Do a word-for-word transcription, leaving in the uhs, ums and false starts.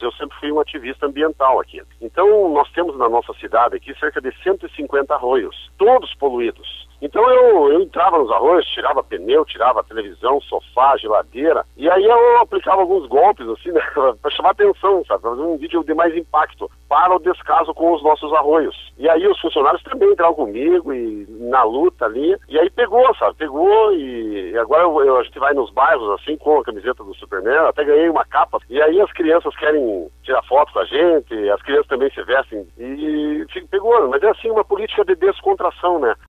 eu sempre fui um ativista ambiental aqui. Então, nós temos na nossa cidade aqui cerca de cento e cinquenta arroios, todos poluídos. Então eu, eu entrava nos arroios, tirava pneu, tirava televisão, sofá, geladeira, e aí eu aplicava alguns golpes, assim, né, para chamar atenção, sabe, para fazer um vídeo de mais impacto para o descaso com os nossos arroios. E aí os funcionários também entraram comigo e na luta ali, e aí pegou, sabe, pegou e, e agora eu, eu, a gente vai nos bairros, assim, com a camiseta do Superman, até ganhei uma capa, e aí as crianças querem tirar foto com a gente, as crianças também se vestem, e, e pegou, mas é assim uma política de descontração, né.